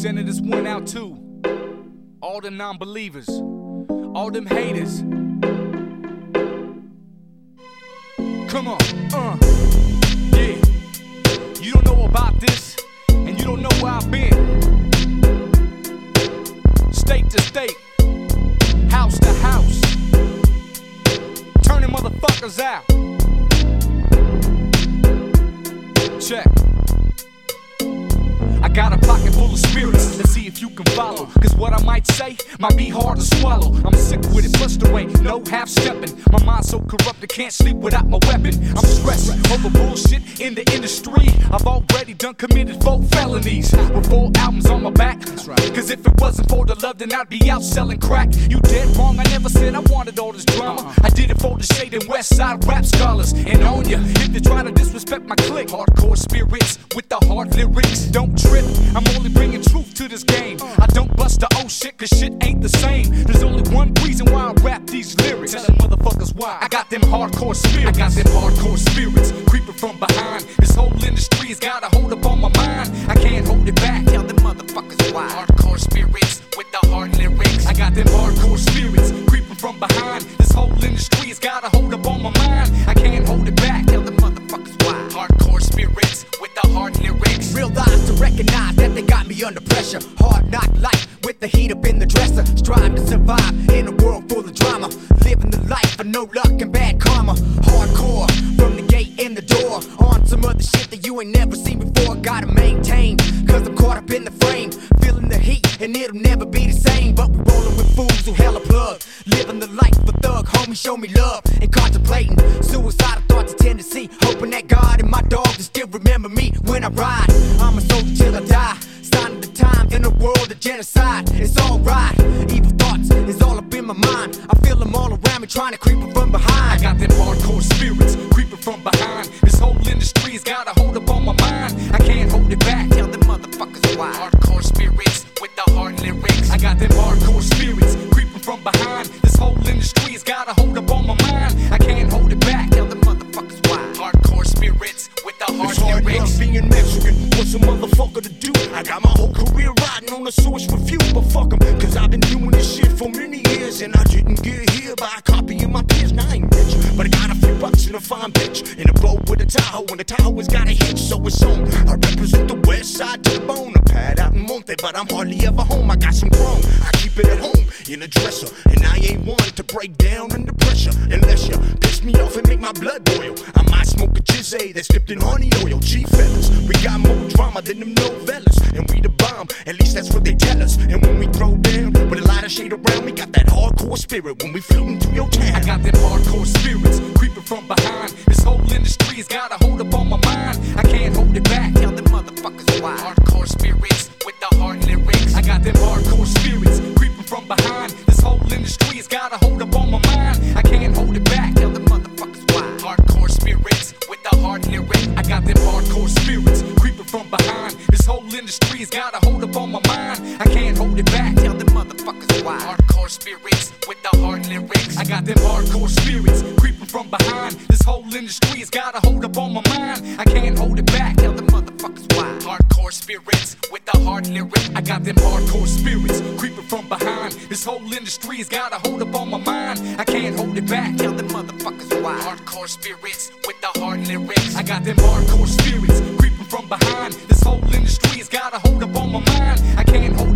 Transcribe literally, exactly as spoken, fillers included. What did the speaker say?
Sending this one out too. All the non-believers, all them haters. Come on, uh, yeah. You don't know about this, and you don't know where I've been. State to state, house to house, turning motherfuckers out. Check. I got a pocket full of spirits, let's see if you can follow. Cause what I might say might be hard to swallow. I'm sick with it, plus there ain't no half-stepping. My mind's so corrupted, can't sleep without my weapon. I'm stressed over bullshit in the industry. I've already done committed four felonies with four albums on my back. Cause if it wasn't for the love, then I'd be out selling crack. You dead wrong, I never said I wanted all this drama. I did it for the shade and West Side rap scholars. And on ya, if you're trying to disrespect my clique. Hardcore spirits with the hard lyrics. Don't trip, I'm only bringing truth to this game. I don't bust the old shit, cause shit ain't the same. There's only one reason why I rap these lyrics. Tell them motherfuckers why. I got them hardcore spirits. I got them hardcore spirits creeping from behind. This whole industry's got a hold up on my mind. I can't hold it back. Tell them motherfuckers why. Hardcore spirits with the hard lyrics. I got them hardcore spirits creeping from behind. This whole industry's got a hold up on my mind. I can't hold it back. Tell them motherfuckers why. Hardcore spirits with the hard lyrics. Real eyes to recognize that they got me under pressure. Hard knock life with the heat up in the dresser. Strive to survive in a world full of drama. Living the life for no luck and bad karma. Hardcore from the gate in the door. On some other shit that you ain't never seen before. Gotta maintain, cause I'm caught up in the frame. Feeling the heat and it'll never be the same. But we rolling with fools who hella plug. Living the life of a thug, homie, show me love. And contemplating suicidal thoughts of tendency. Hoping that God and my dog will still remember me when I ride. I'm a soldier till I die. Signing the times in a world of genocide. It's alright, evil thoughts is all up in my mind. I feel them all around me trying to creep up from behind. I got them hardcore spirits creeping from behind. This whole industry's got a hold up on my mind. I can't hold it back. Tell them motherfuckers why. Hardcore spirits with the hard lyrics. I got them hardcore spirits creeping from behind. This whole industry's got a hold up on my mind. I can't hold it back. Tell them motherfuckers why. Hardcore spirits with the hard it's hard lyrics. Enough being Mexican, what's a motherfucker to do? I got my whole career riding on a source review, but fuck 'em, cause I've been doing this shit for many years. And I didn't get here by copying my peers. Now I ain't rich, but I got a few bucks and a fine bitch. In a boat with a Tahoe, and the Tahoe's got a hitch, so it's on. I represent the west side to the bone. A pad out in Monte, but I'm hardly ever home. I got some chrome, I keep it at home in a dresser. And I ain't one to break down under pressure. Unless you piss me off and make my blood boil, I might smoke a jizzy that's dipped in honey oil. G fellas, we got more drama than them novellas. And we the bomb, at least that's what they tell us. And when we throw down, with a lot of shade around, we got that hardcore spirit when we floating through your town. I got them hardcore spirits creeping from behind. This whole industry's got a hold up on my mind. I can't hold it back. Tell them motherfuckers why. Hardcore spirits with the hard lyrics. I got them hardcore spirits creeping from behind. This whole industry's got a hold up on my mind. I can't hold it back. Tell them motherfuckers why. Hardcore spirits with the hard lyrics. I got them hardcore spirits creeping from behind. This whole industry's got a hold up on my mind. I can't hold it back. Tell them motherfuckers why. Hardcore spirits with the hard lyrics. I got them hardcore spirits creeping from behind. This whole industry's got a hold up on my mind. I can't hold it back. Tell them motherfuckers why. Hardcore spirits with the hard lyrics. I got them hardcore spirits creeping from behind. This whole industry's got a hold up on my mind. I can't hold it back. Tell them motherfuckers why. Hardcore spirits with the hard lyrics. I got them hardcore spirits creeping from behind. This whole industry's got a hold up on my mind. I can't hold